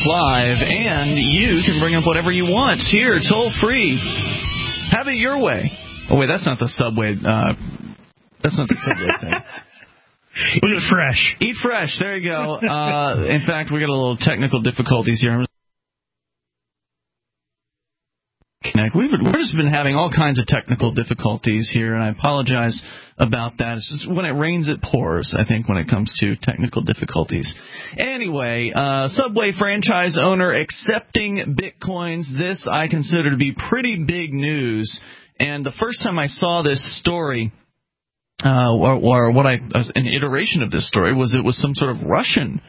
Live, and you can bring up whatever you want here, toll free. Have it your way. Oh, wait, that's not the Subway. That's not the Subway thing. Eat fresh. Eat fresh. There you go. In fact, we got a little technical difficulties here. We've just been having all kinds of technical difficulties here, and I apologize about that. It's just when it rains, it pours, I think, when it comes to technical difficulties. Anyway, Subway franchise owner accepting Bitcoins. This I consider to be pretty big news. And the first time I saw this story, an iteration of this story, was it was some sort of Russian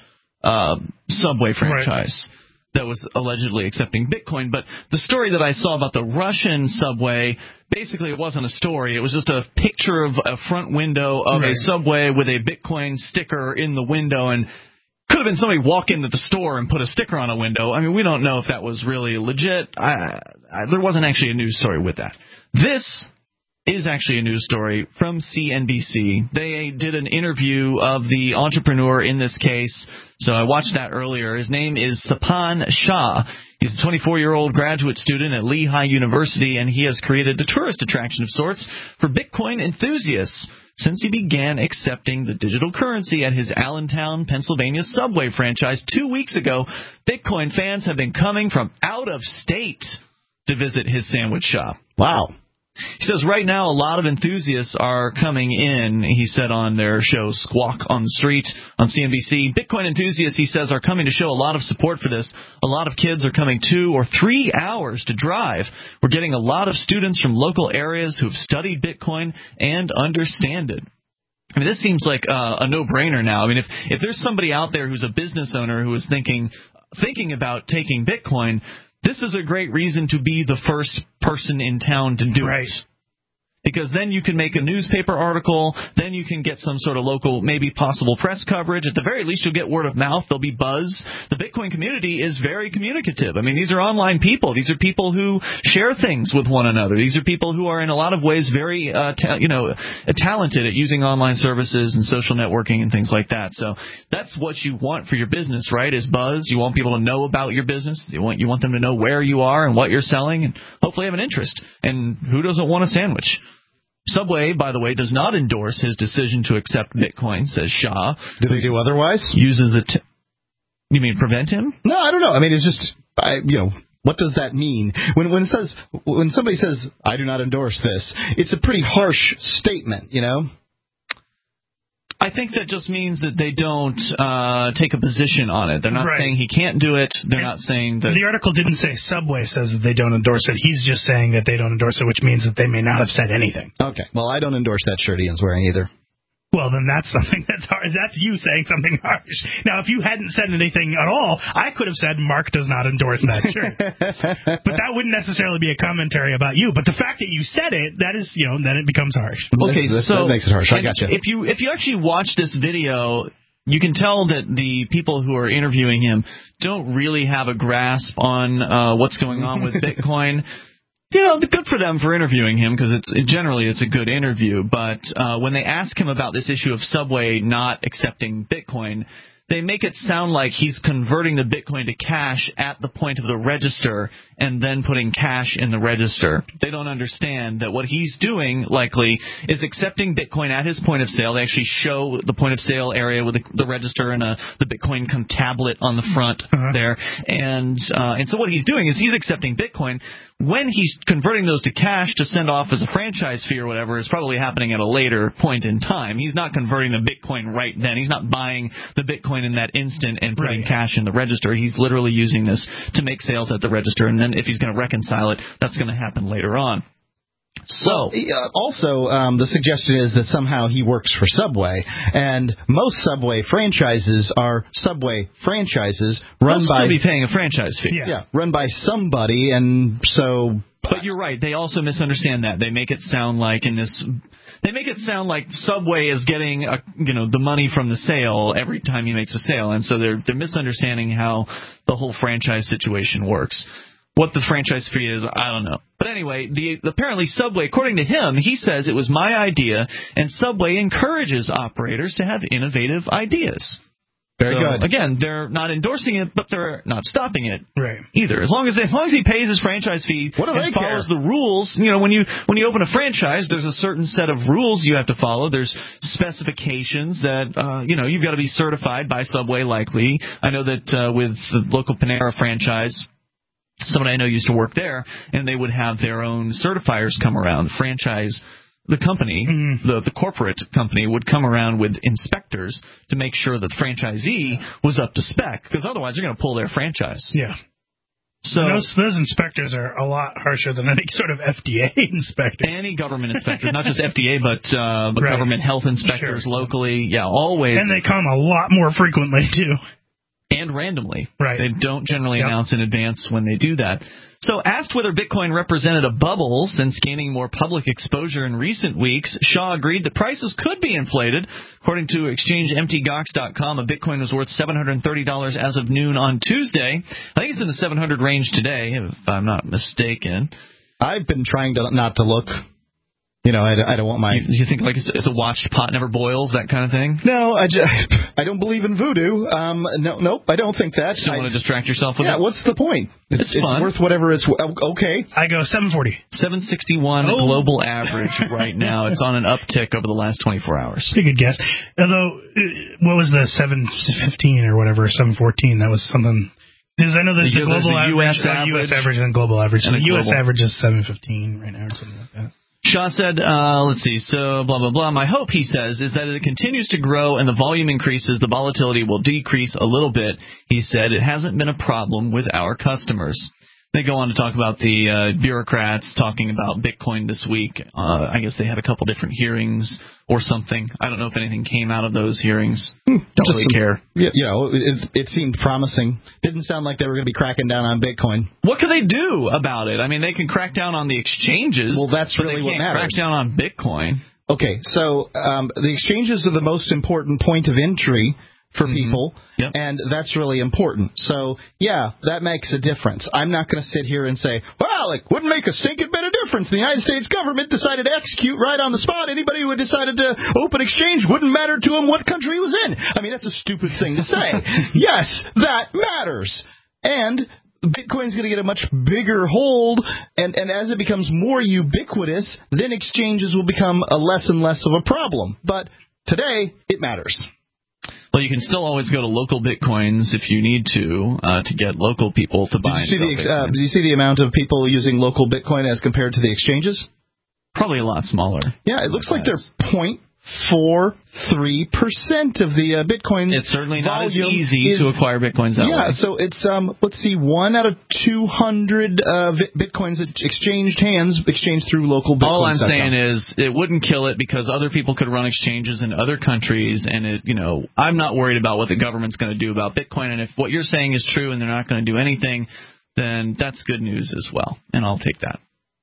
Subway franchise. Right. That was allegedly accepting Bitcoin. But the story that I saw about the Russian Subway, basically it wasn't a story. It was just a picture of a front window of a Subway with a Bitcoin sticker in the window, and could have been somebody walk into the store and put a sticker on a window. I mean, we don't know if that was really legit. There wasn't actually a news story with that. This is actually a news story from CNBC. They did an interview of the entrepreneur in this case, so I watched that earlier. His name is Sapan Shah. He's a 24-year-old graduate student at Lehigh University, and he has created a tourist attraction of sorts for Bitcoin enthusiasts since he began accepting the digital currency at his Allentown, Pennsylvania Subway franchise 2 weeks ago. Bitcoin fans have been coming from out of state to visit his sandwich shop. Wow. He says right now a lot of enthusiasts are coming in, he said on their show Squawk on the Street on CNBC. Bitcoin enthusiasts, he says, are coming to show a lot of support for this. A lot of kids are coming 2 or 3 hours to drive. We're getting a lot of students from local areas who've studied Bitcoin and understand it. I mean, this seems like a no-brainer now. I mean, if there's somebody out there who's a business owner who is thinking about taking Bitcoin, this is a great reason to be the first person in town to do it. Because then you can make a newspaper article, then you can get some sort of local, maybe possible press coverage. At the very least, you'll get word of mouth. There'll be buzz. The Bitcoin community is very communicative. I mean, these are online people. These are people who share things with one another. These are people who are in a lot of ways very, talented at using online services and social networking and things like that. So that's what you want for your business, right, is buzz. You want people to know about your business. You want them to know where you are and what you're selling and hopefully have an interest. And who doesn't want a sandwich? Subway, by the way, does not endorse his decision to accept Bitcoin, says Shah. Do they do otherwise? Uses it. You mean prevent him? No, I don't know. I mean, it's just, what does that mean? When somebody says, I do not endorse this, it's a pretty harsh statement, I think that just means that they don't take a position on it. They're not saying he can't do it. They're not saying that... The article didn't say Subway says that they don't endorse it. He's just saying that they don't endorse it, which means that they may not have said anything. Okay. Well, I don't endorse that shirt Ian's wearing either. Well, then that's something that's hard. That's you saying something harsh. Now, if you hadn't said anything at all, I could have said Mark does not endorse that shirt. But that wouldn't necessarily be a commentary about you. But the fact that you said it, that is, then it becomes harsh. Okay, so that makes it harsh. I got you. If you actually watch this video, you can tell that the people who are interviewing him don't really have a grasp on what's going on with Bitcoin. Good for them for interviewing him because generally it's a good interview. But when they ask him about this issue of Subway not accepting Bitcoin, they make it sound like he's converting the Bitcoin to cash at the point of the register and then putting cash in the register. They don't understand that what he's doing, likely, is accepting Bitcoin at his point of sale. They actually show the point of sale area with the register and the Bitcoin tablet on the front there. And so what he's doing is he's accepting Bitcoin. When he's converting those to cash to send off as a franchise fee or whatever is probably happening at a later point in time. He's not converting the Bitcoin right then. He's not buying the Bitcoin in that instant and putting cash in the register. He's literally using this to make sales at the register, and then if he's going to reconcile it, that's going to happen later on. So, also, the suggestion is that somehow he works for Subway, and most Subway franchises are Subway franchises run by... He'll be paying a franchise fee. Yeah, run by somebody, and so... But you're right. They also misunderstand that. They make it sound like Subway is getting the money from the sale every time he makes a sale, and so they're misunderstanding how the whole franchise situation works. What the franchise fee is, I don't know. But anyway, apparently Subway, according to him, he says it was my idea, and Subway encourages operators to have innovative ideas. Very good. Again, they're not endorsing it, but they're not stopping it right. either. As long as he pays his franchise fee and follows the rules. When you open a franchise, there's a certain set of rules you have to follow. There's specifications that you've got to be certified by Subway. Likely, I know that with the local Panera franchise, somebody I know used to work there, and they would have their own certifiers come around. The company, the corporate company, would come around with inspectors to make sure that the franchisee was up to spec, because otherwise they're going to pull their franchise. Yeah. So those inspectors are a lot harsher than any sort of FDA inspector. Any government inspector, not just FDA, but government health inspectors locally. Yeah, always. And they come a lot more frequently, too. And randomly. Right. They don't generally announce in advance when they do that. So asked whether Bitcoin represented a bubble since gaining more public exposure in recent weeks, Shaw agreed that prices could be inflated. According to ExchangeMTGox.com, a Bitcoin was worth $730 as of noon on Tuesday. I think it's in the 700 range today, if I'm not mistaken. I've been trying not to look. I don't want my... You think like it's a watched pot never boils, that kind of thing? No, I don't believe in voodoo. Nope, I don't think that. You don't want to distract yourself with it? Yeah, what's the point? It's worth whatever it's... Okay. I go 740. 761 global average right now. It's on an uptick over the last 24 hours. Pretty good guess. Although, what was the 715 or whatever, 714? That was something... Because I know there's the global average, U.S. average and global average. So the U.S. average is 715 right now or something like that. Shaw said, let's see, so blah, blah, blah. My hope, he says, is that it continues to grow and the volume increases, the volatility will decrease a little bit. He said it hasn't been a problem with our customers. They go on to talk about the bureaucrats talking about Bitcoin this week. I guess they had a couple different hearings or something. I don't know if anything came out of those hearings. Don't really care. It seemed promising. Didn't sound like they were going to be cracking down on Bitcoin. What can they do about it? I mean, they can crack down on the exchanges. Well, that's really what matters. Crack down on Bitcoin. Okay, so the exchanges are the most important point of entry for people, and that's really important. So, yeah, that makes a difference. I'm not going to sit here and say, well, it wouldn't make a stinking bit of difference. The United States government decided to execute right on the spot. Anybody who had decided to open exchange wouldn't matter to him what country he was in. I mean, that's a stupid thing to say. Yes, that matters. And Bitcoin's going to get a much bigger hold, and as it becomes more ubiquitous, then exchanges will become a less and less of a problem. But today, it matters. Well, you can still always go to local Bitcoins if you need to get local people to buy. Did you see the amount of people using local Bitcoin as compared to the exchanges? Probably a lot smaller. Yeah, it looks like they're 0.43% of the Bitcoin. It's certainly not as easy to acquire Bitcoins that way. Yeah, so it's, let's see, 1 out of 200 Bitcoins exchanged through local Bitcoins. All I'm saying is it wouldn't kill it because other people could run exchanges in other countries, and I'm not worried about what the government's going to do about Bitcoin, and if what you're saying is true and they're not going to do anything, then that's good news as well, and I'll take that.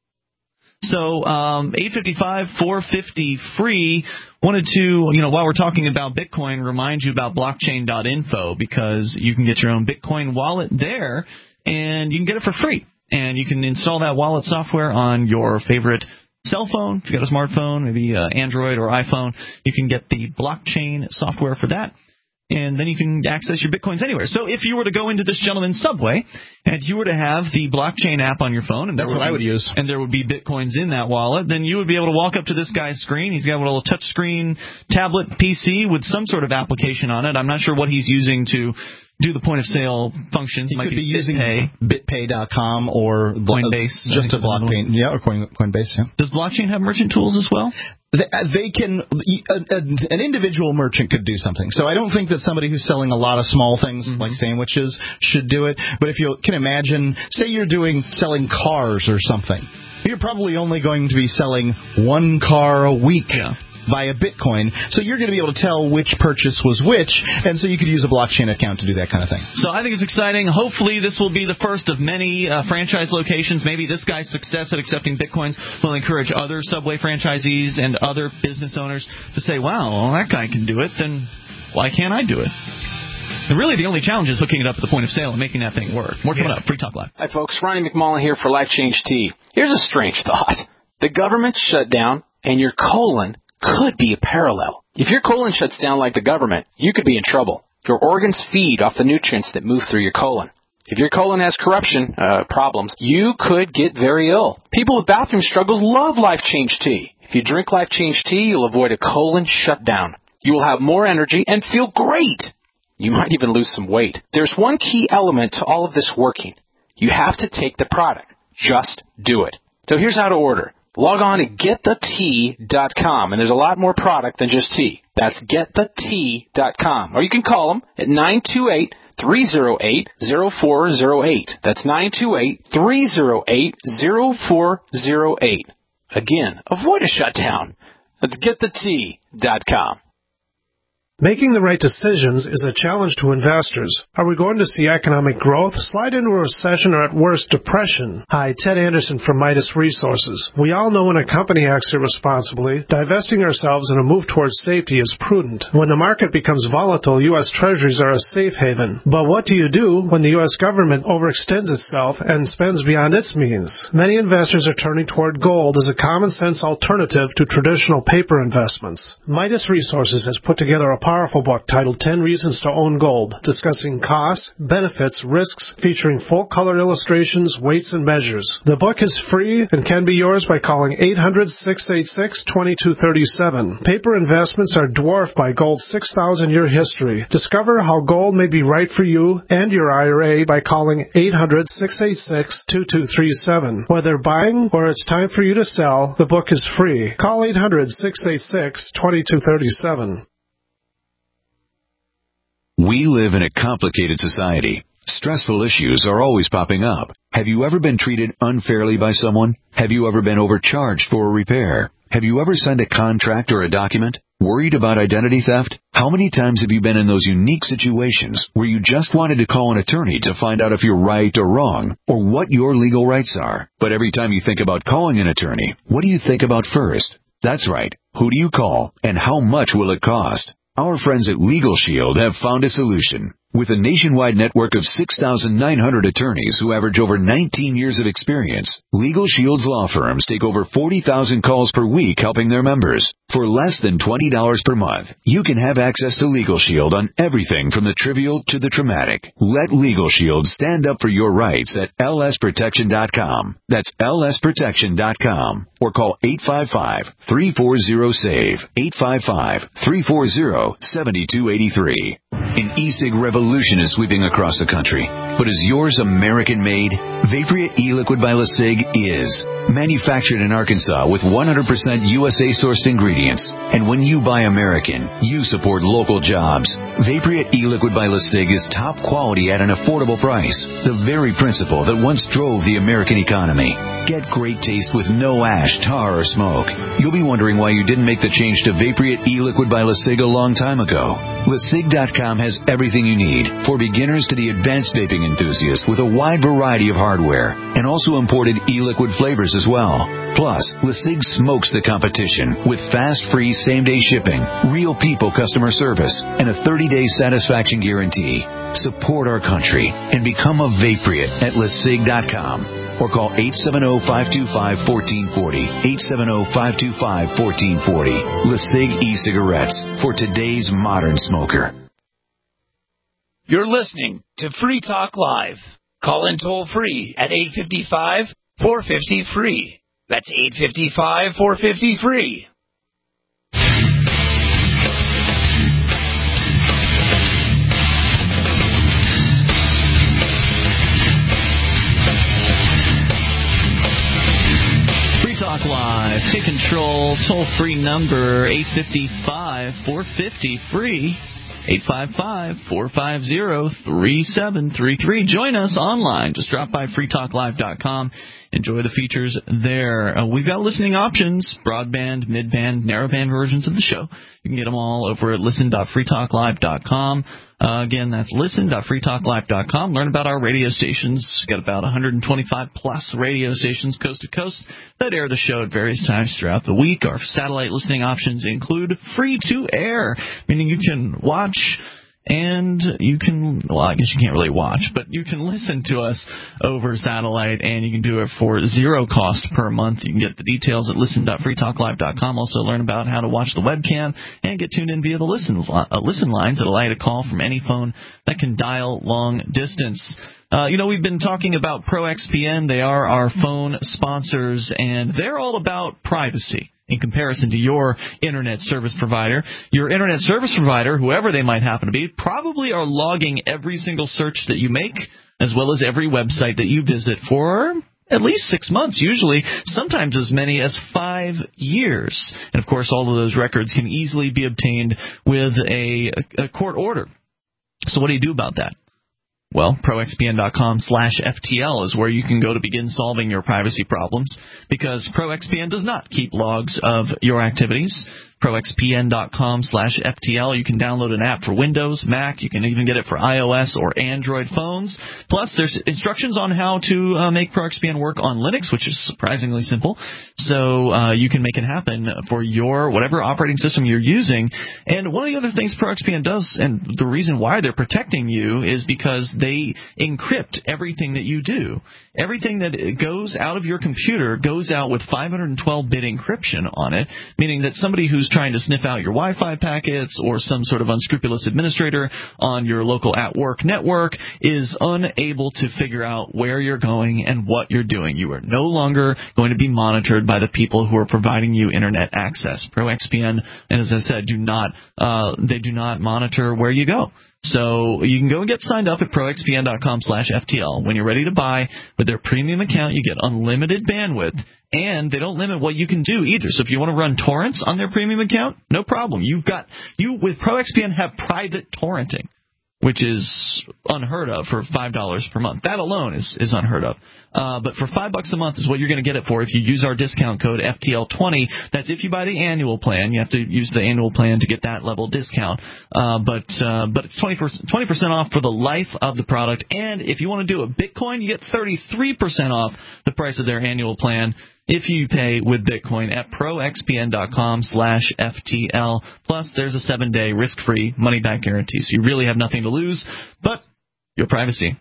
So 855, 450 free. Wanted to, while we're talking about Bitcoin, remind you about blockchain.info because you can get your own Bitcoin wallet there and you can get it for free. And you can install that wallet software on your favorite cell phone. If you've got a smartphone, maybe Android or iPhone, you can get the blockchain software for that. And then you can access your Bitcoins anywhere. So if you were to go into this gentleman's Subway and you were to have the blockchain app on your phone, and that's what I would use, and there would be Bitcoins in that wallet, then you would be able to walk up to this guy's screen. He's got a little touch screen tablet PC with some sort of application on it. I'm not sure what he's using to do the point-of-sale functions. He might be using BitPay.com or Coinbase. Just a blockchain. Yeah, or Coinbase, yeah. Does blockchain have merchant tools as well? They can. An individual merchant could do something. So I don't think that somebody who's selling a lot of small things like sandwiches should do it. But if you can imagine, say you're selling cars or something, you're probably only going to be selling one car a week. Yeah. Via Bitcoin, so you're going to be able to tell which purchase was which, and so you could use a blockchain account to do that kind of thing. So I think it's exciting. Hopefully this will be the first of many franchise locations. Maybe this guy's success at accepting Bitcoins will encourage other Subway franchisees and other business owners to say, wow, well, that guy can do it, then why can't I do it? And really the only challenge is hooking it up at the point of sale and making that thing work. More coming up. Free Talk Live. Hi, folks. Ronnie McMullen here for Life Change Tea. Here's a strange thought. The government shut down, and your colon could be a parallel. If your colon shuts down like the government, you could be in trouble. Your organs feed off the nutrients that move through your colon. If your colon has corruption problems, you could get very ill. People with bathroom struggles love Life Change Tea. If you drink Life Change Tea, you'll avoid a colon shutdown. You will have more energy and feel great. You might even lose some weight. There's one key element to all of this working. You have to take the product. Just do it. So here's how to order. Log on to getthetea.com, and there's a lot more product than just tea. That's getthetea.com. Or you can call them at 928-308-0408. That's 928-308-0408. Again, avoid a shutdown. That's getthetea.com. Making the right decisions is a challenge to investors. Are we going to see economic growth, slide into a recession, or at worst, depression? Hi, Ted Anderson from Midas Resources. We all know when a company acts irresponsibly, divesting ourselves in a move towards safety is prudent. When the market becomes volatile, U.S. Treasuries are a safe haven. But what do you do when the U.S. government overextends itself and spends beyond its means? Many investors are turning toward gold as a common-sense alternative to traditional paper investments. Midas Resources has put together a powerful book titled 10 Reasons to Own Gold, discussing costs, benefits, risks, featuring full-color illustrations, weights, and measures. The book is free and can be yours by calling 800-686-2237. Paper investments are dwarfed by gold's 6,000-year history. Discover how gold may be right for you and your IRA by calling 800-686-2237. Whether buying or it's time for you to sell, the book is free. Call 800-686-2237. We live in a complicated society. Stressful issues are always popping up. Have you ever been treated unfairly by someone? Have you ever been overcharged for a repair? Have you ever signed a contract or a document? Worried about identity theft? How many times have you been in those unique situations where you just wanted to call an attorney to find out if you're right or wrong, or what your legal rights are? But every time you think about calling an attorney, what do you think about first? That's right. Who do you call, and how much will it cost? Our friends at Legal Shield have found a solution. With a nationwide network of 6,900 attorneys who average over 19 years of experience, Legal Shield's law firms take over 40,000 calls per week helping their members. For less than $20 per month, you can have access to Legal Shield on everything from the trivial to the traumatic. Let Legal Shield stand up for your rights at lsprotection.com. That's lsprotection.com. Or call 855-340-SAVE, 855-340-7283. An e-cig revolution is sweeping across the country. But is yours American-made? Vaporia e-liquid by LeSig is. Manufactured in Arkansas with 100% USA-sourced ingredients. And when you buy American, you support local jobs. Vaporia e-liquid by LeSig is top quality at an affordable price. The very principle that once drove the American economy. Get great taste with no ash, tar, or smoke. You'll be wondering why you didn't make the change to Vaporia e-liquid by LeSig a long time ago. LeSig.com has everything you need, for beginners to the advanced vaping enthusiast, with a wide variety of hardware, and also imported e-liquid flavors as well. Plus, LeSig smokes the competition with fast, free, same-day shipping, real people customer service, and a 30-day satisfaction guarantee. Support our country and become a Vaporia at LeSig.com. Or call 870-525-1440, 870-525-1440. LeSig e-cigarettes for today's modern smoker. You're listening to Free Talk Live. Call in toll-free at 855-450-FREE. That's 855-450-FREE. Talk Live. Take control. Toll-free number 855-450-FREE. 855-450-3733. Join us online. Just drop by freetalklive.com. Enjoy the features there. We've got listening options, broadband, midband, narrowband versions of the show. You can get them all over at listen.freetalklive.com. Again, that's listen.freetalklive.com. Learn about our radio stations. We've got about 125-plus radio stations coast to coast that air the show at various times throughout the week. Our satellite listening options include free-to-air, meaning you can watch And you can, well, I guess you can't really watch, but you can listen to us over satellite, and you can do it for $0 cost per month. You can get the details at listen.freetalklive.com. Also learn about how to watch the webcam and get tuned in via the listen lines that allow you to call from any phone that can dial long distance. We've been talking about ProXPN. They are our phone sponsors, and they're all about privacy. In comparison to your internet service provider. Your internet service provider, whoever they might happen to be, probably are logging every single search that you make, as well as every website that you visit for at least 6 months, usually, sometimes as many as 5 years. And, of course, all of those records can easily be obtained with a court order. So what do you do about that? Well, ProXPN.com/FTL is where you can go to begin solving your privacy problems, because ProXPN does not keep logs of your activities. ProXPN.com/FTL. You can download an app for Windows, Mac. You can even get it for iOS or Android phones. Plus, there's instructions on how to make ProXPN work on Linux, which is surprisingly simple. So you can make it happen for your whatever operating system you're using. And one of the other things ProXPN does, and the reason why they're protecting you, is because they encrypt everything that you do. Everything that goes out of your computer goes out with 512-bit encryption on it, meaning that somebody who's trying to sniff out your Wi-Fi packets or some sort of unscrupulous administrator on your local at-work network is unable to figure out where you're going and what you're doing. You are no longer going to be monitored by the people who are providing you internet access. ProXPN, and as I said, do not monitor where you go. So you can go and get signed up at ProXPN.com/FTL. When you're ready to buy with their premium account, you get unlimited bandwidth, and they don't limit what you can do either. So if you want to run torrents on their premium account, no problem. You with ProXPN have private torrenting, which is unheard of for $5 per month. That alone is unheard of. But for $5 a month is what you're going to get it for if you use our discount code FTL20. That's if you buy the annual plan. You have to use the annual plan to get that level discount. But it's 20% off for the life of the product. And if you want to do a Bitcoin, you get 33% off the price of their annual plan if you pay with Bitcoin at ProXPN.com/FTL. Plus, there's a 7-day risk-free money-back guarantee. So you really have nothing to lose but your privacy.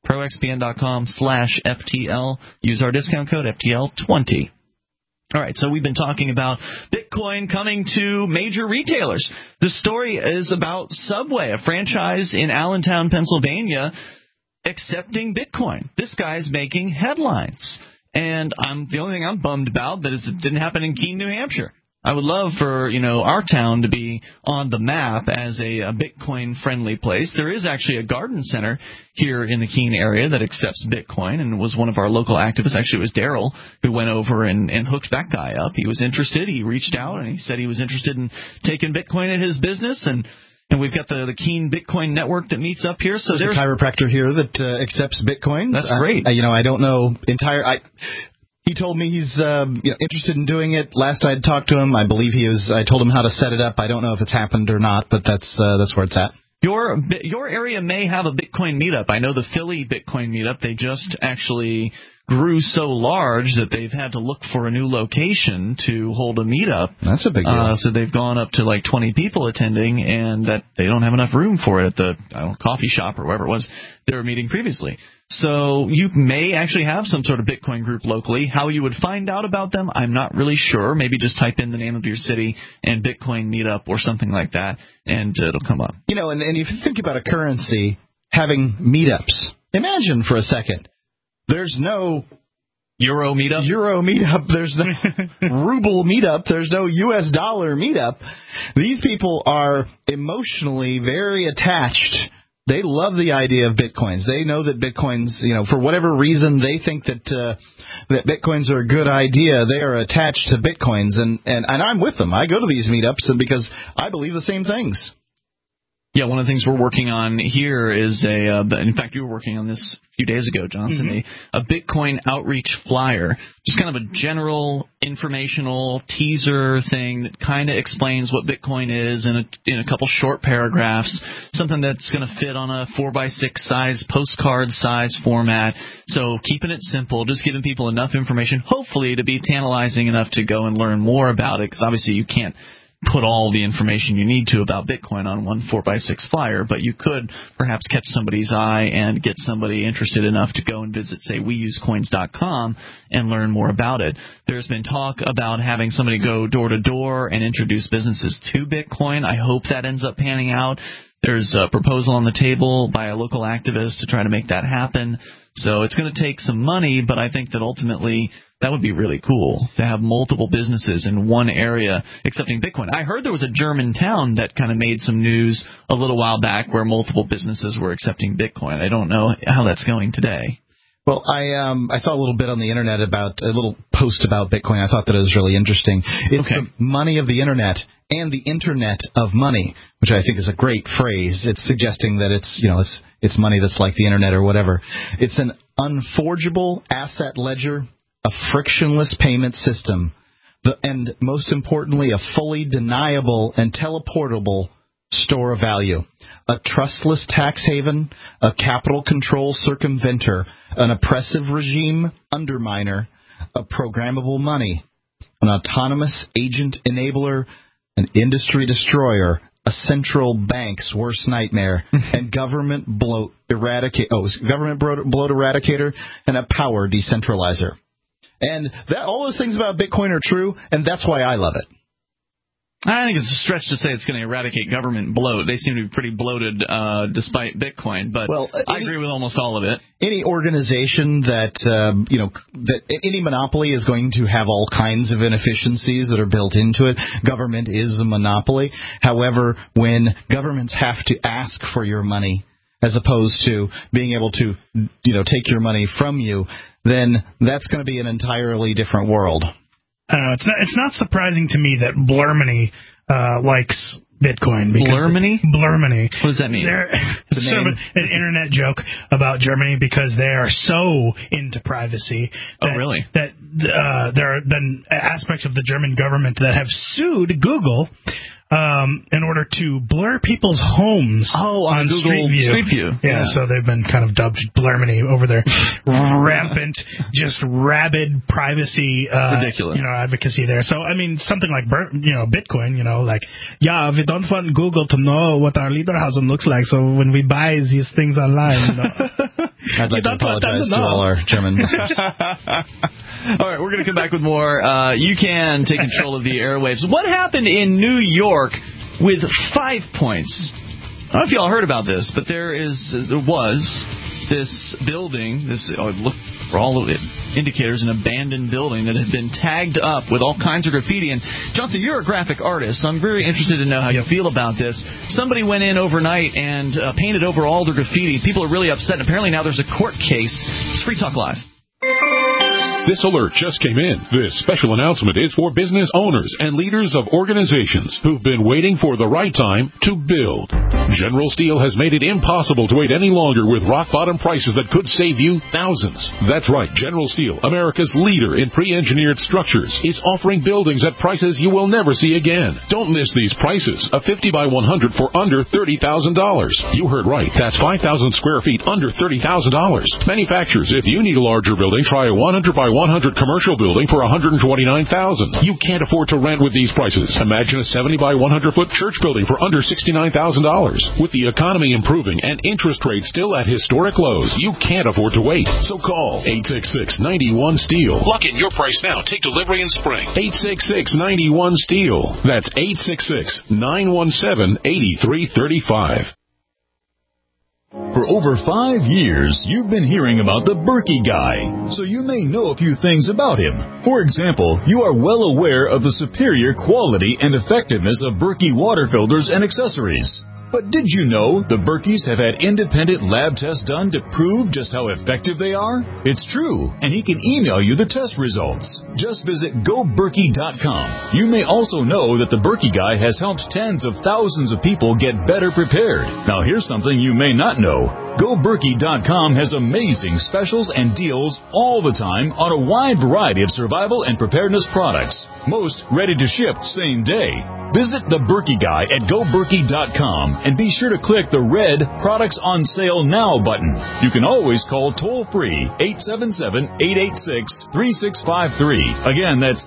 ProXPN.com/FTL. Use our discount code FTL20. All right, so we've been talking about Bitcoin coming to major retailers. The story is about Subway, a franchise in Allentown, Pennsylvania, accepting Bitcoin. This guy's making headlines. And the only thing I'm bummed about that is it didn't happen in Keene, New Hampshire. I would love for our town to be on the map as a Bitcoin-friendly place. There is actually a garden center here in the Keene area that accepts Bitcoin, and was one of our local activists. Actually, it was Daryl who went over and hooked that guy up. He was interested. He reached out, and he said he was interested in taking Bitcoin in his business, and we've got the Keene Bitcoin Network that meets up here. So there's a chiropractor here that accepts Bitcoin. That's great. I don't know He told me he's interested in doing it. Last I had talked to him, I believe I told him how to set it up. I don't know if it's happened or not, but that's where it's at. Your area may have a Bitcoin meetup. I know the Philly Bitcoin meetup, they just actually grew so large that they've had to look for a new location to hold a meetup. That's a big deal. So they've gone up to like 20 people attending, and that they don't have enough room for it at the coffee shop or wherever it was they were meeting previously. So you may actually have some sort of Bitcoin group locally. How you would find out about them, I'm not really sure. Maybe just type in the name of your city and Bitcoin meetup or something like that, and it'll come up. And if you think about a currency having meetups, imagine for a second. There's no Euro meetup. There's no ruble meetup. There's no U.S. dollar meetup. These people are emotionally very attached. They love the idea of Bitcoins. They know that Bitcoins, for whatever reason, they think that Bitcoins are a good idea. They are attached to Bitcoins, and I'm with them. I go to these meetups because I believe the same things. Yeah, one of the things we're working on here is in fact, you were working on this a few days ago, Johnson, a Bitcoin outreach flyer, just kind of a general informational teaser thing that kind of explains what Bitcoin is in a couple short paragraphs, something that's going to fit on a 4x6 size, postcard size format. So keeping it simple, just giving people enough information, hopefully to be tantalizing enough to go and learn more about it, because obviously you can't put all the information you need to about Bitcoin on one 4x6 flyer, but you could perhaps catch somebody's eye and get somebody interested enough to go and visit, say, weusecoins.com and learn more about it. There's been talk about having somebody go door to door and introduce businesses to Bitcoin. I hope that ends up panning out. There's a proposal on the table by a local activist to try to make that happen. So it's going to take some money, but I think that ultimately that would be really cool to have multiple businesses in one area accepting Bitcoin. I heard there was a German town that kind of made some news a little while back where multiple businesses were accepting Bitcoin. I don't know how that's going today. Well, I saw a little bit on the internet about a little post about Bitcoin. I thought that it was really interesting. It's the money of the internet and the internet of money, which I think is a great phrase. It's suggesting that it's money that's like the internet or whatever. It's an unforgeable asset ledger, a frictionless payment system, and most importantly, a fully deniable and teleportable store of value, a trustless tax haven, a capital control circumventer, an oppressive regime underminer, a programmable money, an autonomous agent enabler, an industry destroyer, a central bank's worst nightmare, and government bloat eradicator, and a power decentralizer. And all those things about Bitcoin are true, and that's why I love it. I think it's a stretch to say it's going to eradicate government bloat. They seem to be pretty bloated despite Bitcoin, but I agree with almost all of it. Any organization that any monopoly is going to have all kinds of inefficiencies that are built into it. Government is a monopoly. However, when governments have to ask for your money as opposed to being able to take your money from you, then that's going to be an entirely different world. It's not surprising to me that Blurmany likes Bitcoin. Blurmany? Blurmany. What does that mean? It's sort of an internet joke about Germany because they are so into privacy. Really? That there have been aspects of the German government that have sued Google in order to blur people's homes on Google Street View. Yeah, so they've been kind of dubbed Blurmany over their rampant, just rabid privacy ridiculous. Advocacy there. So, I mean, something like Bitcoin, we don't want Google to know what our Lederhausen looks like, so when we buy these things online, I'd like to apologize to all our German listeners. All right, we're going to come back with more. You can take control of the airwaves. What happened in New York with 5 points? I don't know if you all heard about this, but there was this building, look for all of it, indicators, an abandoned building that had been tagged up with all kinds of graffiti. And, Johnson, you're a graphic artist, so I'm very interested to know how you feel about this. Somebody went in overnight and painted over all the graffiti. People are really upset, and apparently now there's a court case. It's Free Talk Live. This alert just came in. This special announcement is for business owners and leaders of organizations who've been waiting for the right time to build. General Steel has made it impossible to wait any longer with rock-bottom prices that could save you thousands. That's right. General Steel, America's leader in pre-engineered structures, is offering buildings at prices you will never see again. Don't miss these prices. A 50 by 100 for under $30,000. You heard right. That's 5,000 square feet under $30,000. Manufacturers, if you need a larger building, try a 100 by 100 commercial building for $129,000. You can't afford to rent with these prices. Imagine a 70 by 100 foot church building for under $69,000. With the economy improving and interest rates still at historic lows, you can't afford to wait. So call 866-91-STEEL. Lock in your price now. Take delivery in spring. 866-91-STEEL. That's 866-917-8335. For over 5 years, you've been hearing about the Berkey Guy, so you may know a few things about him. For example, you are well aware of the superior quality and effectiveness of Berkey water filters and accessories. But did you know the Berkeys have had independent lab tests done to prove just how effective they are? It's true, and he can email you the test results. Just visit GoBerkey.com. You may also know that the Berkey Guy has helped tens of thousands of people get better prepared. Now here's something you may not know. GoBerkey.com has amazing specials and deals all the time on a wide variety of survival and preparedness products. Most ready to ship same day. Visit the Berkey Guy at GoBerkey.com and be sure to click the red Products on Sale Now button. You can always call toll-free 877-886-3653. Again, that's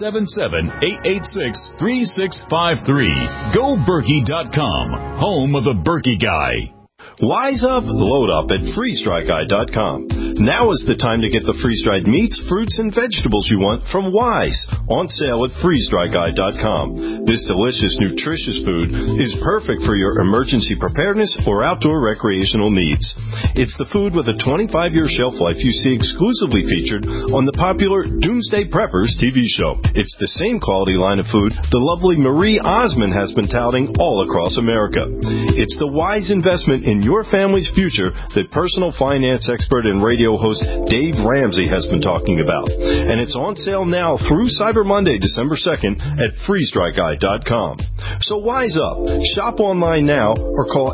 877-886-3653. GoBerkey.com, home of the Berkey Guy. Wise up, load up at FreezeDryGuy.com. Now is the time to get the freeze-dried meats, fruits, and vegetables you want from Wise, on sale at FreezeDryGuy.com. This delicious, nutritious food is perfect for your emergency preparedness or outdoor recreational needs. It's the food with a 25-year shelf life you see exclusively featured on the popular Doomsday Preppers TV show. It's the same quality line of food the lovely Marie Osmond has been touting all across America. It's the wise investment in your family's future that personal finance expert and radio host Dave Ramsey has been talking about. And it's on sale now through Cyber Monday, December 2nd at FreezeDryGuy.com. So wise up. Shop online now or call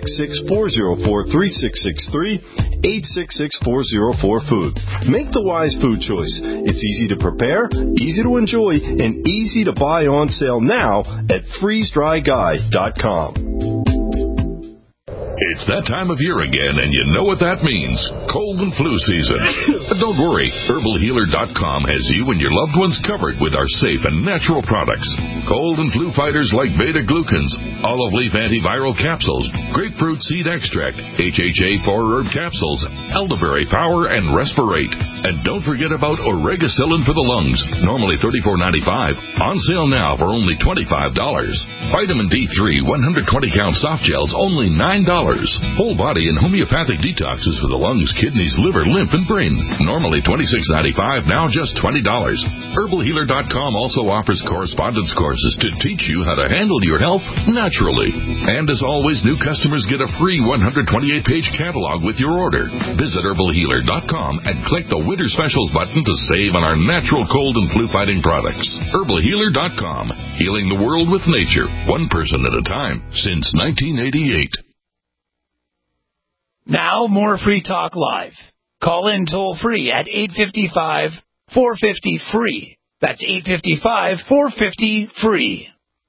866-404-3663, 866-404-FOOD. Make the wise food choice. It's easy to prepare, easy to enjoy, and easy to buy on sale now at FreezeDryGuy.com. It's that time of year again, and you know what that means. Cold and flu season. But don't worry. HerbalHealer.com has you and your loved ones covered with our safe and natural products. Cold and flu fighters like beta-glucans, olive leaf antiviral capsules, grapefruit seed extract, HHA 4-herb capsules, elderberry power, and respirate. And don't forget about Oregacillin for the lungs, normally $34.95. On sale now for only $25. Vitamin D3 120-count soft gels, only $9. Whole body and homeopathic detoxes for the lungs, kidneys, liver, lymph, and brain. Normally $26.95, now just $20. HerbalHealer.com also offers correspondence courses to teach you how to handle your health naturally. And as always, new customers get a free 128-page catalog with your order. Visit HerbalHealer.com and click the Winter Specials button to save on our natural cold and flu-fighting products. HerbalHealer.com, healing the world with nature, one person at a time, since 1988. Now, more Free Talk Live. Call in toll-free at 855-450-FREE. That's 855-450-FREE.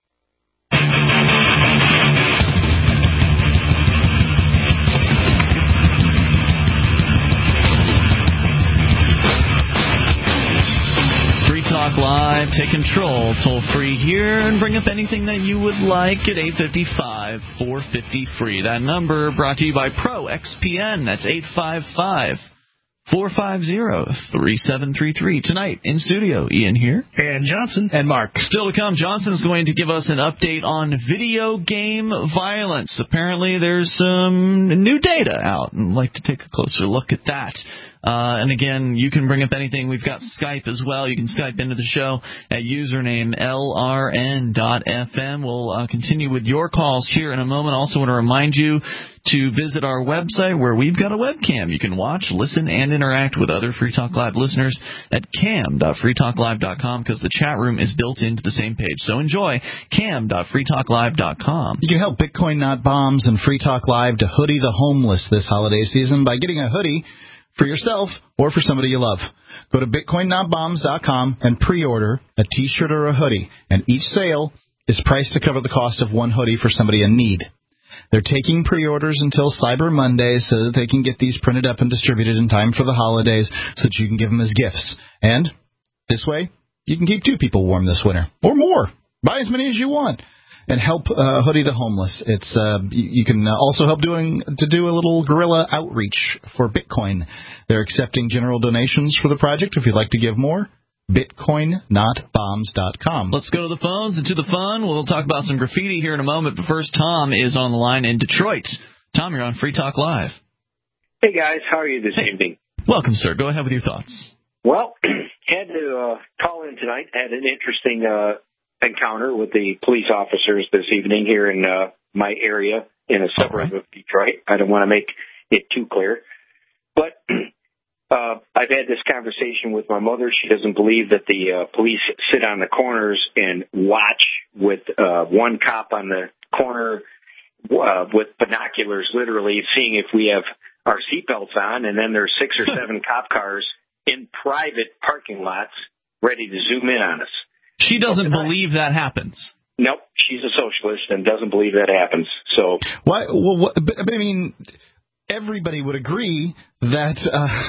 Talk Live, take control, toll free here, and bring up anything that you would like at 855-450-FREE. That number brought to you by Pro XPN. That's 855-450-3733. Tonight in studio, Ian here. And Johnson. And Mark. Still to come, Johnson's going to give us an update on video game violence. Apparently there's some new data out, and I'd like to take a closer look at that. And again, you can bring up anything. We've got Skype as well. You can Skype into the show at username LRN.FM. We'll continue with your calls here in a moment. Also want to remind you to visit our website where we've got a webcam. You can watch, listen, and interact with other Free Talk Live listeners at cam.freetalklive.com because the chat room is built into the same page. So enjoy cam.freetalklive.com. You can help Bitcoin Not Bombs and Free Talk Live to hoodie the homeless this holiday season by getting a hoodie for yourself or for somebody you love. Go to BitcoinNotBombs.com and pre-order a T-shirt or a hoodie, and each sale is priced to cover the cost of one hoodie for somebody in need. They're taking pre-orders until Cyber Monday so that they can get these printed up and distributed in time for the holidays so that you can give them as gifts. And this way, you can keep two people warm this winter, or more. Buy as many as you want. And help hoodie the homeless. It's you can also help do a little guerrilla outreach for Bitcoin. They're accepting general donations for the project. If you'd like to give more, BitcoinNotBombs.com. Let's go to the phones and to the fun. We'll talk about some graffiti here in a moment. But first, Tom is on the line in Detroit. Tom, you're on Free Talk Live. Hey guys, how are you this evening? Welcome, sir. Go ahead with your thoughts. Well, had to call in tonight. Had an interesting encounter with the police officers this evening here in my area in a suburb of Detroit. I don't want to make it too clear. But I've had this conversation with my mother. She doesn't believe that the police sit on the corners and watch with one cop on the corner with binoculars, literally seeing if we have our seatbelts on, and then there's 6 or 7 cop cars in private parking lots ready to zoom in on us. She doesn't believe that happens. Nope, she's a socialist and doesn't believe that happens. So why? Well, but I mean, everybody would agree that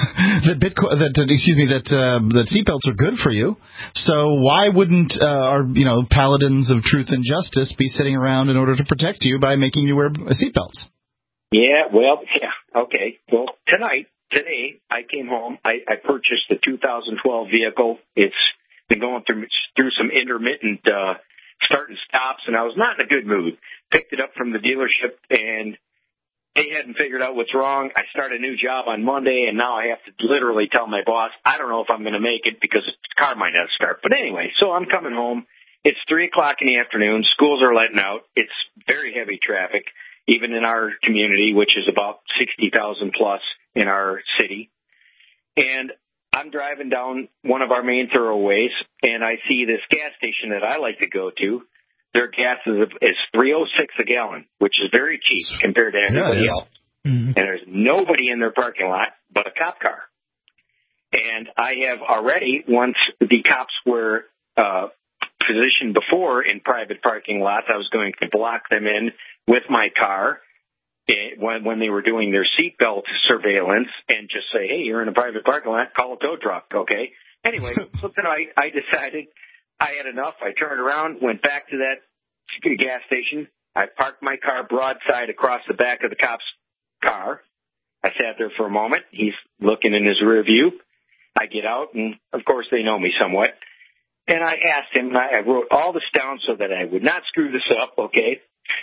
that seatbelts are good for you. So why wouldn't our paladins of truth and justice be sitting around in order to protect you by making you wear seatbelts? Yeah, well, yeah, okay. Well, today, I came home. I purchased the 2012 vehicle. It's been going through some intermittent start and stops, and I was not in a good mood. Picked it up from the dealership, and they hadn't figured out what's wrong. I start a new job on Monday, and now I have to literally tell my boss, I don't know if I'm going to make it because the car might not start. But anyway, so I'm coming home. It's 3 o'clock in the afternoon. Schools are letting out. It's very heavy traffic, even in our community, which is about 60,000 plus in our city. And I'm driving down one of our main thoroughways, and I see this gas station that I like to go to. Their gas is $3.06 a gallon, which is very cheap compared to everybody else. Mm-hmm. And there's nobody in their parking lot but a cop car. And I have already, once the cops were positioned before in private parking lots, I was going to block them in with my car when they were doing their seatbelt surveillance and just say, hey, you're in a private parking lot, call a tow truck, okay? Anyway, so then I decided I had enough. I turned around, went back to that gas station. I parked my car broadside across the back of the cop's car. I sat there for a moment. He's looking in his rear view. I get out, and, of course, they know me somewhat. And I asked him, and I wrote all this down so that I would not screw this up, okay?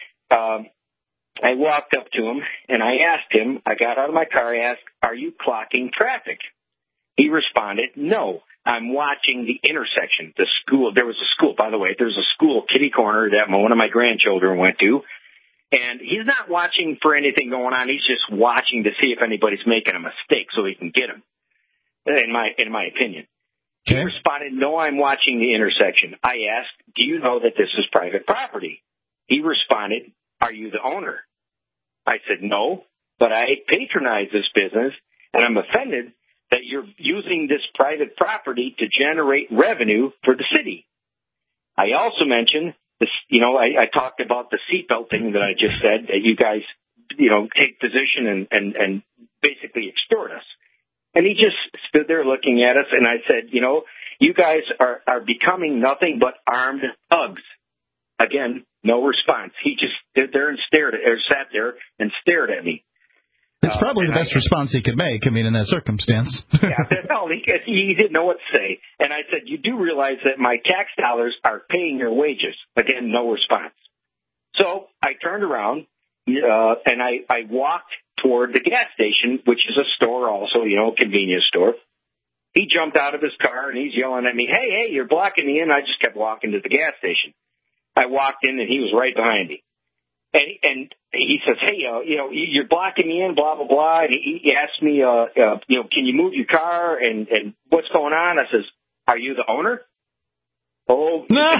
I walked up to him, and I asked him, I got out of my car, I asked, are you clocking traffic? He responded, no, I'm watching the intersection, the school. There was a school, by the way, there's a school kitty corner that one of my grandchildren went to, and he's not watching for anything going on. He's just watching to see if anybody's making a mistake so he can get him, in my opinion. Okay. He responded, no, I'm watching the intersection. I asked, do you know that this is private property? He responded, are you the owner? I said, no, but I patronize this business, and I'm offended that you're using this private property to generate revenue for the city. I also mentioned this, I talked about the seatbelt thing that I just said, that you guys, take position and basically extort us. And he just stood there looking at us, and I said, you guys are becoming nothing but armed thugs. Again, no response. He just stood there and sat there and stared at me. It's probably the best response he could make, in that circumstance. He didn't know what to say. And I said, you do realize that my tax dollars are paying your wages. Again, no response. So I turned around, and I walked toward the gas station, which is a store also, convenience store. He jumped out of his car, and he's yelling at me, hey, you're blocking me in. I just kept walking to the gas station. I walked in, and he was right behind me. And he says, hey, you're blocking me in, blah, blah, blah. And he asked me, can you move your car? And what's going on? I says, are you the owner? Oh,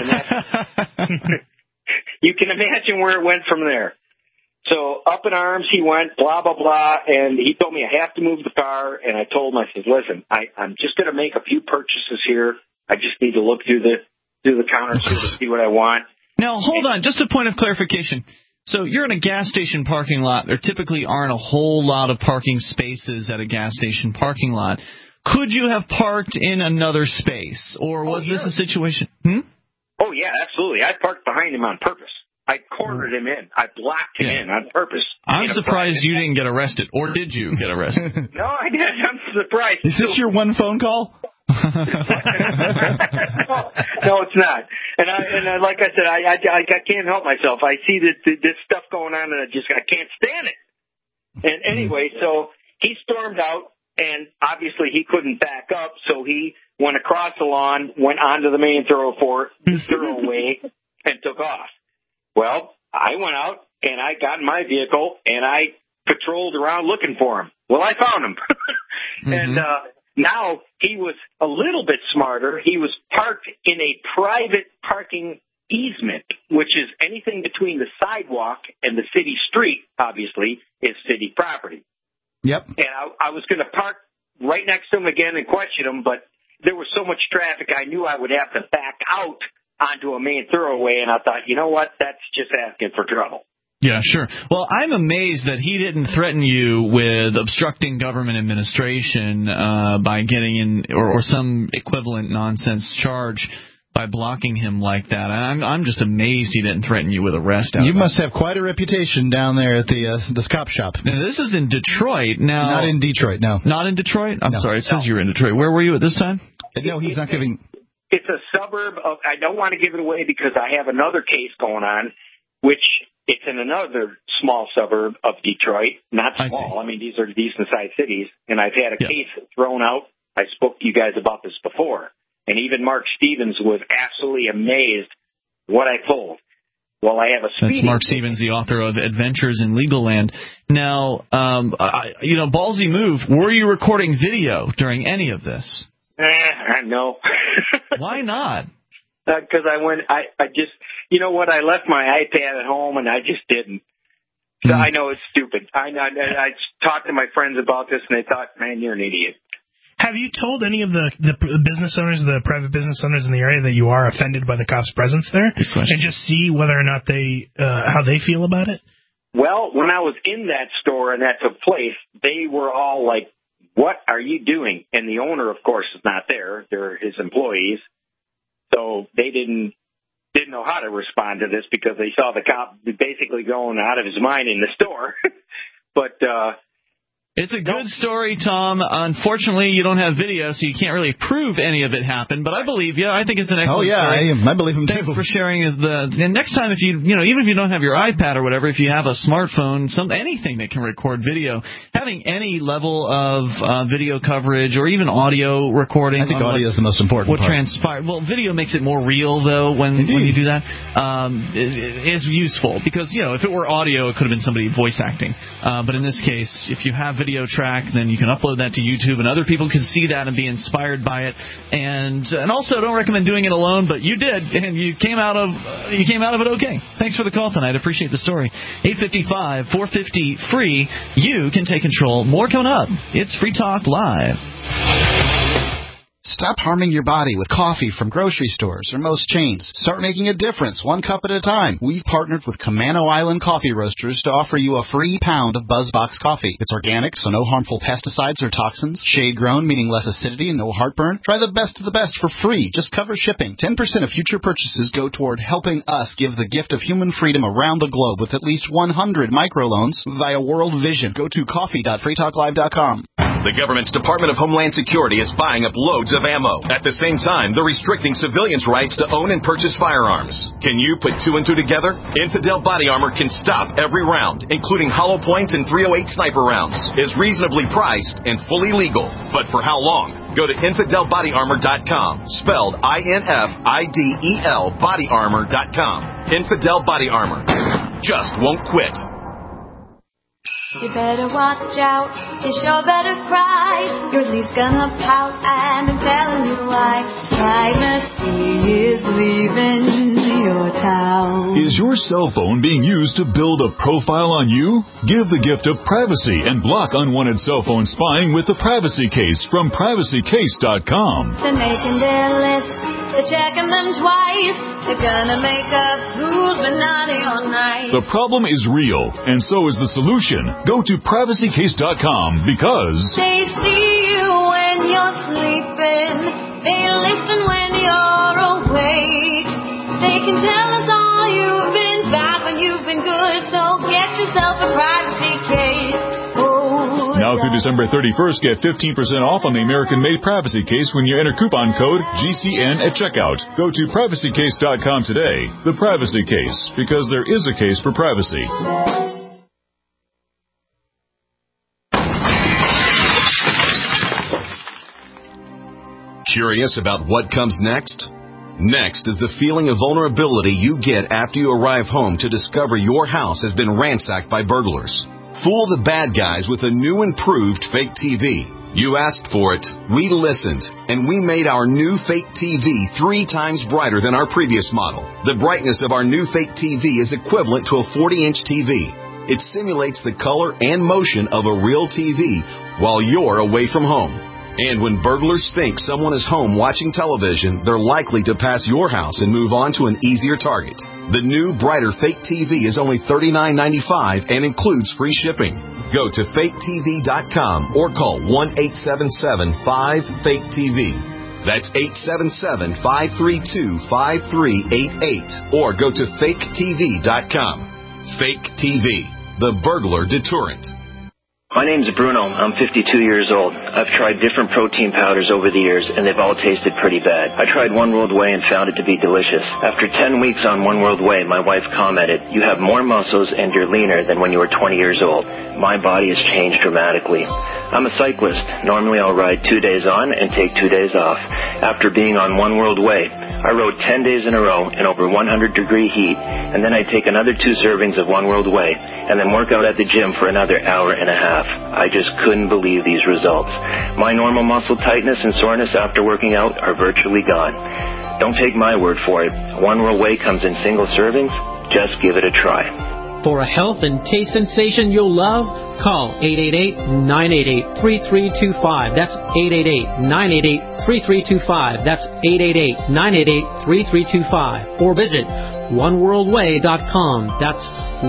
you can imagine where it went from there. So up in arms he went, blah, blah, blah. And he told me I have to move the car. And I told him, I said, listen, I'm just going to make a few purchases here. I just need to look through the counter to see what I want. Now, hold on. Just a point of clarification. So you're in a gas station parking lot. There typically aren't a whole lot of parking spaces at a gas station parking lot. Could you have parked in another space, or was this a situation? Oh, yeah, absolutely. I parked behind him on purpose. I cornered him in. I blocked him in on purpose. I'm surprised you didn't get arrested, or did you get arrested? No, I didn't. I'm surprised. Is this your one phone call? No, it's not. And I like I said, I can't help myself. I see this stuff going on, and I can't stand it. And anyway, so he stormed out, and obviously he couldn't back up, so he went across the lawn, went onto the main thoroughway, and took off. Well, I went out, and I got in my vehicle, and I patrolled around looking for him. Well, I found him. And now he was a little bit smarter. He was parked in a private parking easement, which is anything between the sidewalk and the city street, obviously, is city property. Yep. And I was going to park right next to him again and question him, but there was so much traffic, I knew I would have to back out onto a main thoroughway, and I thought, you know what, that's just asking for trouble. Yeah, sure. Well, I'm amazed that he didn't threaten you with obstructing government administration by getting in or some equivalent nonsense charge by blocking him like that. I'm just amazed he didn't threaten you with arrest. You must have quite a reputation down there at the cop shop. Now, this is in Detroit. Now, not in Detroit, no. Not in Detroit? I'm sorry, it says you were in Detroit. Where were you at this time? No, he's not giving... It's a suburb of, I don't want to give it away because I have another case going on, which it's in another small suburb of Detroit. Not small. I mean, these are decent-sized cities. And I've had a case thrown out. I spoke to you guys about this before. And even Mark Stevens was absolutely amazed what I pulled. Well, I have a speeding. That's Mark Stevens, the author of Adventures in Legal Land. Now, ballsy move. Were you recording video during any of this? No. Why not? Because I just, you know what, I left my iPad at home and I just didn't. So I know it's stupid. I talked to my friends about this and they thought, man, you're an idiot. Have you told any of the business owners, the private business owners in the area that you are offended by the cops' presence there? And just see whether or not how they feel about it? Well, when I was in that store and that took place, they were all like, what are you doing? And the owner, of course, is not there. They're his employees. So they didn't know how to respond to this because they saw the cop basically going out of his mind in the store. But it's a good story, Tom. Unfortunately, you don't have video, so you can't really prove any of it happened. But I believe you. I think it's an excellent story. I believe him too. Thanks for sharing and next time, if you even if you don't have your iPad or whatever, if you have a smartphone, anything that can record video, having any level of video coverage or even audio recording. I think audio is the most important part. Transpired. Well, video makes it more real though when you do that. It is useful because if it were audio, it could have been somebody voice acting. But in this case, if you have video track, then you can upload that to YouTube and other people can see that and be inspired by it. And also, don't recommend doing it alone, but you did, and you came out of it okay. Thanks for the call tonight. I appreciate the story. 855-450-FREE. You can take control. More coming up. It's Free Talk Live. Stop harming your body with coffee from grocery stores or most chains. Start making a difference, 1 cup at a time. We've partnered with Camano Island Coffee Roasters to offer you a free pound of BuzzBox coffee. It's organic, so no harmful pesticides or toxins. Shade-grown, meaning less acidity and no heartburn. Try the best of the best for free. Just cover shipping. 10% of future purchases go toward helping us give the gift of human freedom around the globe with at least 100 microloans via World Vision. Go to coffee.freetalklive.com. The government's Department of Homeland Security is buying up loads of ammo. At the same time, they're restricting civilians' rights to own and purchase firearms. Can you put 2 and 2 together? Infidel Body Armor can stop every round, including hollow points and .308 sniper rounds. Is reasonably priced and fully legal. But for how long? Go to InfidelBodyArmor.com, spelled INFIDEL bodyarmor.com. Infidel Body Armor. Just won't quit. You better watch out, you sure better cry. Your leaf's gonna pout, and I'm telling you why. Privacy is leaving your town. Is your cell phone being used to build a profile on you? Give the gift of privacy and block unwanted cell phone spying with the Privacy Case from PrivacyCase.com. They're making their list, they're checking them twice. They're gonna make up who's been naughty all night. The problem is real, and so is the solution. Go to PrivacyCase.com because they see you when you're sleeping. They listen when you're awake. They can tell us all you've been bad when you've been good. So get yourself a privacy case. Now through December 31st, get 15% off on the American-made Privacy Case when you enter coupon code GCN at checkout. Go to PrivacyCase.com today. The Privacy Case, because there is a case for privacy. Curious about what comes next? Next is the feeling of vulnerability you get after you arrive home to discover your house has been ransacked by burglars. Fool the bad guys with a new improved fake TV. You asked for it, we listened, and we made our new Fake TV 3 times brighter than our previous model. The brightness of our new Fake TV is equivalent to a 40-inch TV. It simulates the color and motion of a real TV while you're away from home. And when burglars think someone is home watching television, they're likely to pass your house and move on to an easier target. The new, brighter Fake TV is only $39.95 and includes free shipping. Go to faketv.com or call 1-877-5-FAKE-TV. That's 877-532-5388. Or go to faketv.com. Fake TV, the burglar deterrent. My name's Bruno. I'm 52 years old. I've tried different protein powders over the years, and they've all tasted pretty bad. I tried One World Whey and found it to be delicious. After 10 weeks on One World Whey, my wife commented, "You have more muscles and you're leaner than when you were 20 years old." My body has changed dramatically. I'm a cyclist. Normally I'll ride 2 days on and take 2 days off. After being on One World Whey, I rode 10 days in a row in over 100-degree heat, and then I take another 2 servings of One World Whey, and then work out at the gym for another hour and a half. I just couldn't believe these results. My normal muscle tightness and soreness after working out are virtually gone. Don't take my word for it. One World Whey comes in single servings. Just give it a try. For a health and taste sensation you'll love, call 888-988-3325. That's 888-988-3325. That's 888-988-3325. Or visit oneworldwhey.com. That's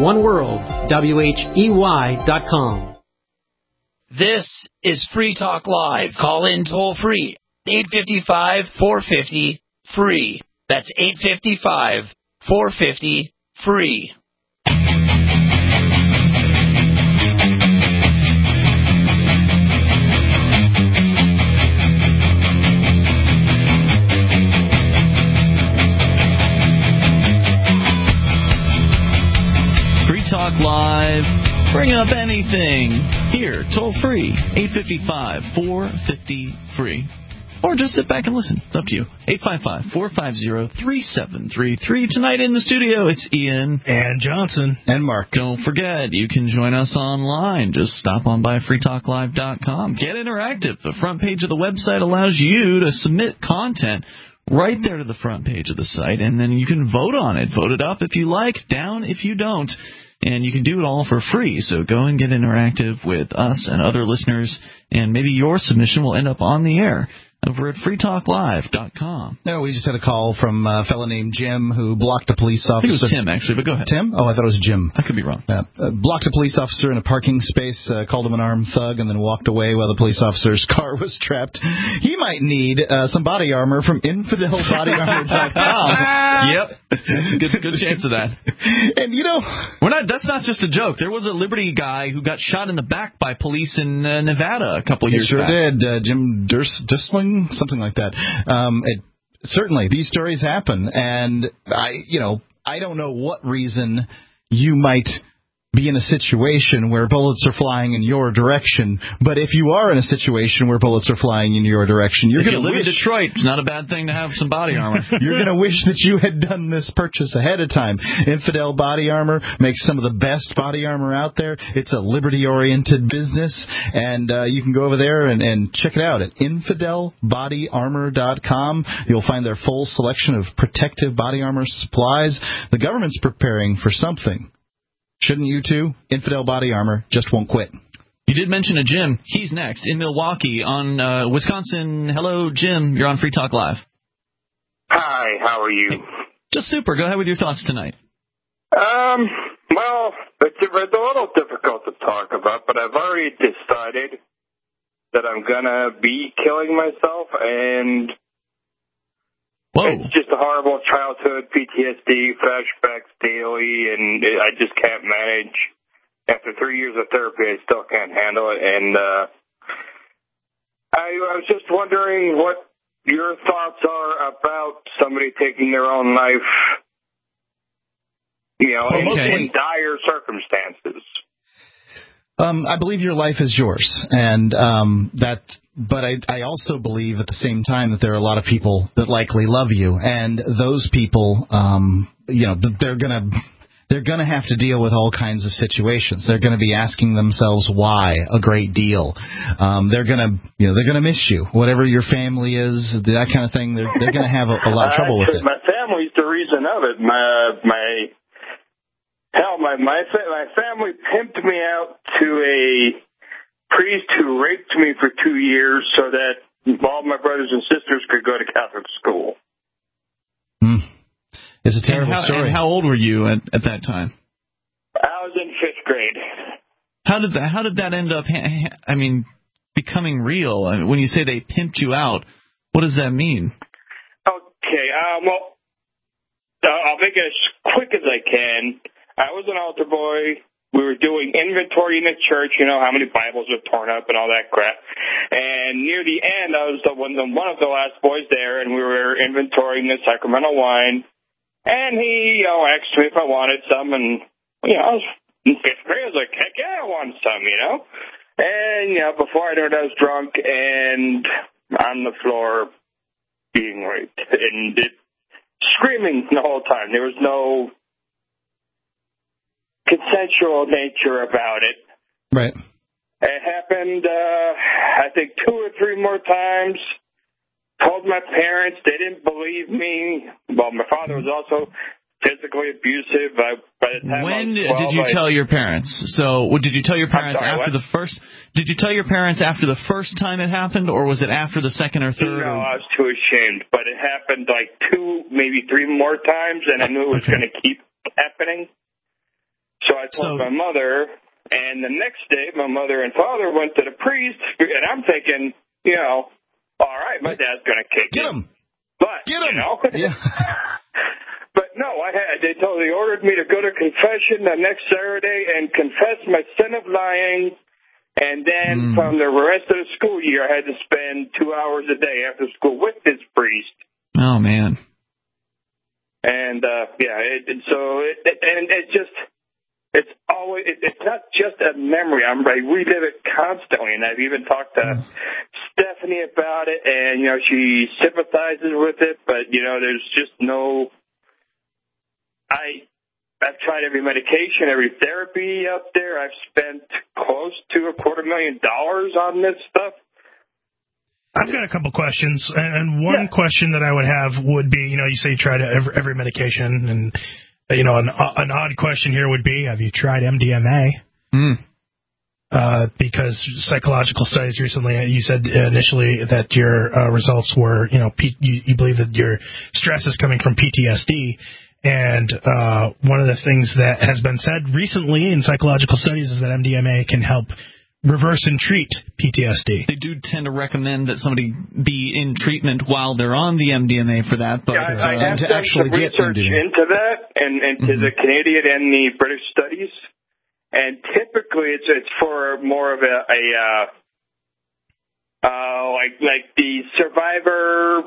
oneworld.com. This is Free Talk Live. Call in toll free. 855-450-FREE. That's 855-450-FREE. Talk Live. Bring up anything here, toll free, 855-450-FREE. Or just sit back and listen. It's up to you. 855-450-3733. Tonight in the studio, it's Ian. And Johnson. And Mark. Don't forget, you can join us online. Just stop on by freetalklive.com. Get interactive. The front page of the website allows you to submit content right there to the front page of the site, and then you can vote on it. Vote it up if you like, down if you don't. And you can do it all for free, so go and get interactive with us and other listeners, and maybe your submission will end up on the air over at freetalklive.com. No, we just had a call from a fellow named Jim who blocked a police officer. I think it was Tim, actually, but go ahead. Tim? Oh, I thought it was Jim. I could be wrong. Blocked a police officer in a parking space, called him an armed thug, and then walked away while the police officer's car was trapped. He might need some body armor from infidelbodyarmor.com. Yep. Good chance of that. And, you know, that's not just a joke. There was a Liberty guy who got shot in the back by police in Nevada a couple years back. Sure did. Jim Dursling, something like that. Certainly, these stories happen, and I don't know what reason you might be in a situation where bullets are flying in your direction, but if you are in a situation where bullets are flying in your direction, you're going to live in Detroit. It's not a bad thing to have some body armor. You're going to wish that you had done this purchase ahead of time. Infidel Body Armor makes some of the best body armor out there. It's a liberty-oriented business, and you can go over there and check it out at infidelbodyarmor.com. You'll find their full selection of protective body armor supplies. The government's preparing for something. Shouldn't you too? Infidel Body Armor just won't quit. You did mention a Jim. He's next in Milwaukee on Wisconsin. Hello, Jim. You're on Free Talk Live. Hi, how are you? Hey, just super. Go ahead with your thoughts tonight. Well, it's a little difficult to talk about, but I've already decided that I'm going to be killing myself, and it's just a horrible childhood, PTSD, flashbacks daily, and I just can't manage. After 3 years of therapy, I still can't handle it. And I was just wondering what your thoughts are about somebody taking their own life, in dire circumstances. I believe your life is yours, and but I also believe at the same time that there are a lot of people that likely love you, and those people, they're they're going to have to deal with all kinds of situations. They're going to be asking themselves why a great deal. They're going to miss you, whatever your family is, that kind of thing. They're going to have a lot of trouble with it. My family's the reason of it. My family pimped me out to a priest who raped me for 2 years so that all my brothers and sisters could go to Catholic school. It's a terrible story. And how old were you at that time? I was in 5th grade. How did that end up? Becoming real? I mean, when you say they pimped you out, what does that mean? Okay. I'll make it as quick as I can. I was an altar boy. We were doing inventory in the church, how many Bibles are torn up and all that crap. And near the end, I was one of the last boys there, and we were inventorying the sacramental wine. And he asked me if I wanted some, and I was in 5th grade. I was like, heck yeah, I want some, And before I knew it, I was drunk and on the floor being raped and screaming the whole time. There was no consensual nature about it. Right. It happened, I think, 2 or 3 more times. Told my parents. They didn't believe me. Well, my father was also physically abusive. By the time when did you tell your parents? So, did you tell your parents after the first? Did you tell your parents after the first time it happened, or was it after the second or third? No, I was too ashamed. But it happened like 2, maybe 3 more times, and I knew it was going to keep happening. So I told my mother, and the next day my mother and father went to the priest, and I'm thinking, all right, my dad's going to kick him. But, Get him! Yeah. But no, they ordered me to go to confession the next Saturday and confess my sin of lying, and then from the rest of the school year I had to spend 2 hours a day after school with this priest. Oh, man. And, it's not just a memory. I relive it constantly, and I've even talked to Stephanie about it, and, she sympathizes with it, but, there's just no... I've tried every medication, every therapy out there. I've spent close to $250,000 on this stuff. I've got a couple questions, and one question that I would have would be, you say you tried every medication, and... an odd question here would be, have you tried MDMA? Because psychological studies recently, you said initially that your results were, you believe that your stress is coming from PTSD. And one of the things that has been said recently in psychological studies is that MDMA can help reverse and treat PTSD. They do tend to recommend that somebody be in treatment while they're on the MDMA for that. But I have done some research into that and into the Canadian and the British studies, and typically it's for more of like the survivor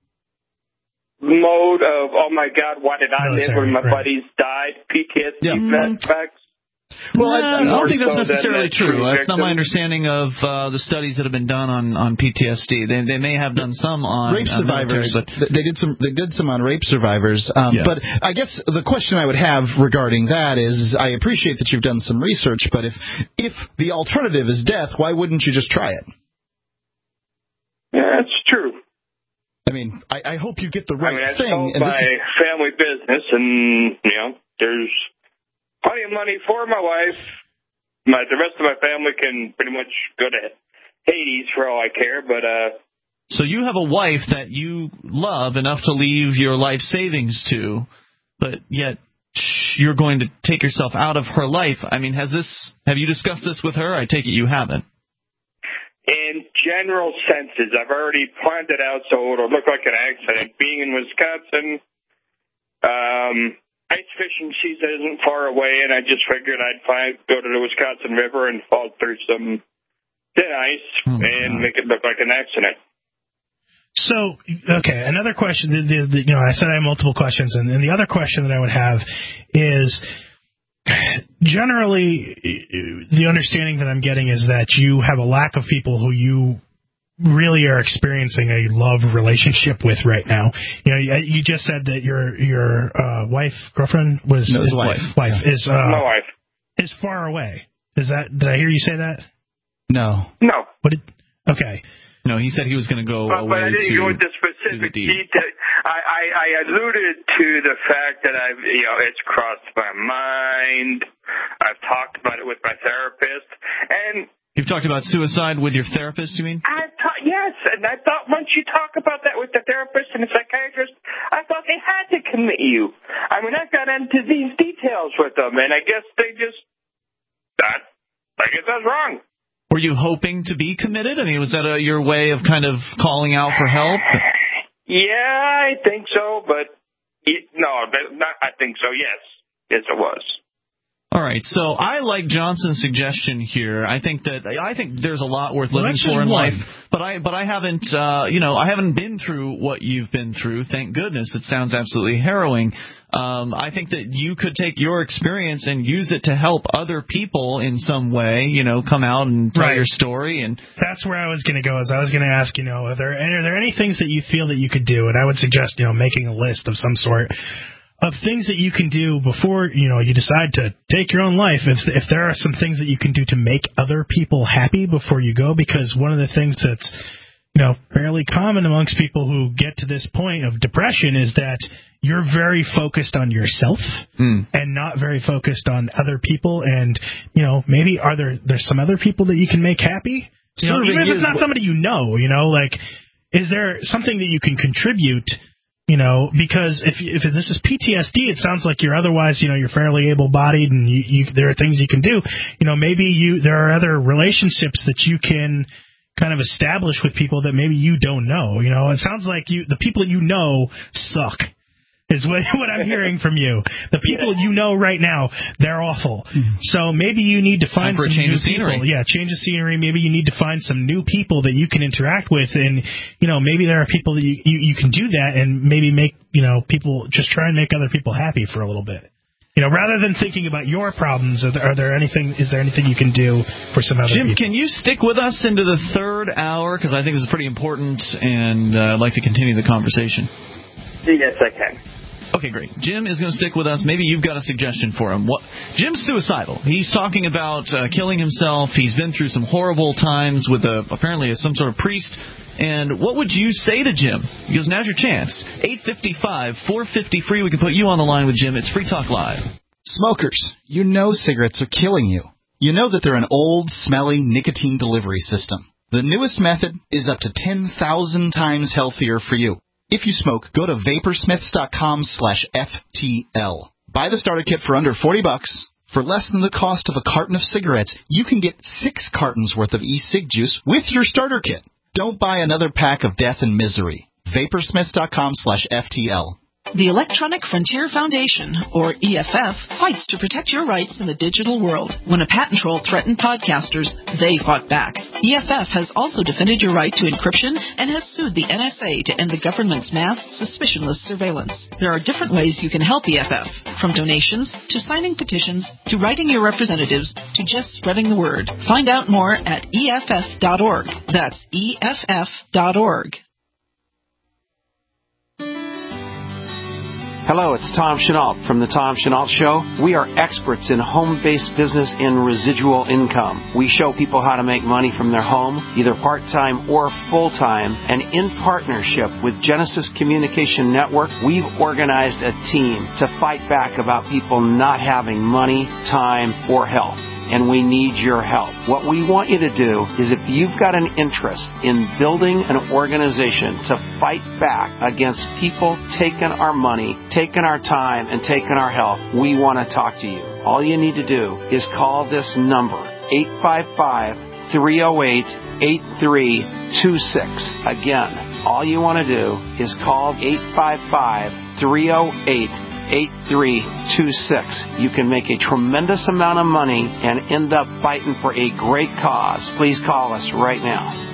mode of, oh my God, why did I live when my buddies died? PTSD effects. Well, I don't think that's necessarily true. That's not my understanding of the studies that have been done on PTSD. They may have done some on rape survivors. They did some on rape survivors. But I guess the question I would have regarding that is, I appreciate that you've done some research, but if the alternative is death, why wouldn't you just try it? Yeah, that's true. I mean, I hope you get the right I thing. sold my family business, and there's plenty of money for my wife. The rest of my family can pretty much go to Hades for all I care, but... So you have a wife that you love enough to leave your life savings to, but yet you're going to take yourself out of her life. I mean, have you discussed this with her? I take it you haven't. In general senses, I've already planned it out so it'll look like an accident. Being in Wisconsin... ice fishing season isn't far away, and I just figured I'd go to the Wisconsin River and fall through some thin ice and make it look like an accident. So, okay, another question. I said I have multiple questions, and the other question that I would have is, generally, the understanding that I'm getting is that you have a lack of people who you really are experiencing a love relationship with right now. You know, you just said that your girlfriend was his wife. Is my wife is far away. Is that? Did I hear you say that? No. Okay. No, he said he was going to go away. But I didn't go into specific detail. I alluded to the fact that it's crossed my mind. I've talked about it with my therapist, and you've talked about suicide with your therapist. You mean? Yes, and I thought once you talk about that with the therapist and the psychiatrist, I thought they had to commit you. I mean, I got into these details with them, and I guess they just I guess that's wrong. Were you hoping to be committed? I mean, was that your way of kind of calling out for help? Yeah, I think so, but I think so, yes. Yes, it was. All right, so I like Johnson's suggestion here. I think there's a lot worth living for in life, but I haven't I haven't been through what you've been through. Thank goodness. It sounds absolutely harrowing. I think that you could take your experience and use it to help other people in some way. Come out and tell your story, and that's where I was going to go. I was going to ask, are there any things that you feel that you could do? And I would suggest, making a list of some sort of things that you can do before, you decide to take your own life. If there are some things that you can do to make other people happy before you go, because one of the things that's, fairly common amongst people who get to this point of depression is that you're very focused on yourself and not very focused on other people. And, maybe there's some other people that you can make happy? Even if it's not somebody is there something that you can contribute? Because if this is PTSD, it sounds like you're otherwise, you're fairly able-bodied and there are things you can do. Maybe there are other relationships that you can kind of establish with people that maybe you don't know. It sounds like the people suck. Is what I'm hearing from you. The people right now, they're awful. So maybe you need to find some new people. Yeah, change of scenery. Maybe you need to find some new people that you can interact with, and maybe there are people that you can do that, and maybe make people just try and make other people happy for a little bit. Rather than thinking about your problems, is there anything you can do for some other Jim, people? can you stick with us into the third hour? Because I think this is pretty important, and I'd like to continue the conversation. Yes, I can. Okay, great. Jim is going to stick with us. Maybe you've got a suggestion for him. Jim's suicidal. He's talking about killing himself. He's been through some horrible times with apparently some sort of priest. And what would you say to Jim? Because now's your chance. 855-450-FREE. We can put you on the line with Jim. It's Free Talk Live. Smokers, cigarettes are killing you. You know that they're an old, smelly nicotine delivery system. The newest method is up to 10,000 times healthier for you. If you smoke, go to vaporsmiths.com/FTL. Buy the starter kit for under $40. For less than the cost of a carton of cigarettes, you can get 6 cartons worth of e-cig juice with your starter kit. Don't buy another pack of death and misery. Vaporsmiths.com/FTL. The Electronic Frontier Foundation, or EFF, fights to protect your rights in the digital world. When a patent troll threatened podcasters, they fought back. EFF has also defended your right to encryption and has sued the NSA to end the government's mass, suspicionless surveillance. There are different ways you can help EFF, from donations to signing petitions to writing your representatives to just spreading the word. Find out more at EFF.org. That's EFF.org. Hello, it's Tom Chenault from The Tom Chenault Show. We are experts in home-based business and residual income. We show people how to make money from their home, either part-time or full-time, and in partnership with Genesis Communication Network, we've organized a team to fight back about people not having money, time, or health. And we need your help. What we want you to do is, if you've got an interest in building an organization to fight back against people taking our money, taking our time, and taking our health, we want to talk to you. All you need to do is call this number, 855-308-8326. Again, all you want to do is call 855-308-8326. You can make a tremendous amount of money and end up fighting for a great cause. Please call us right now.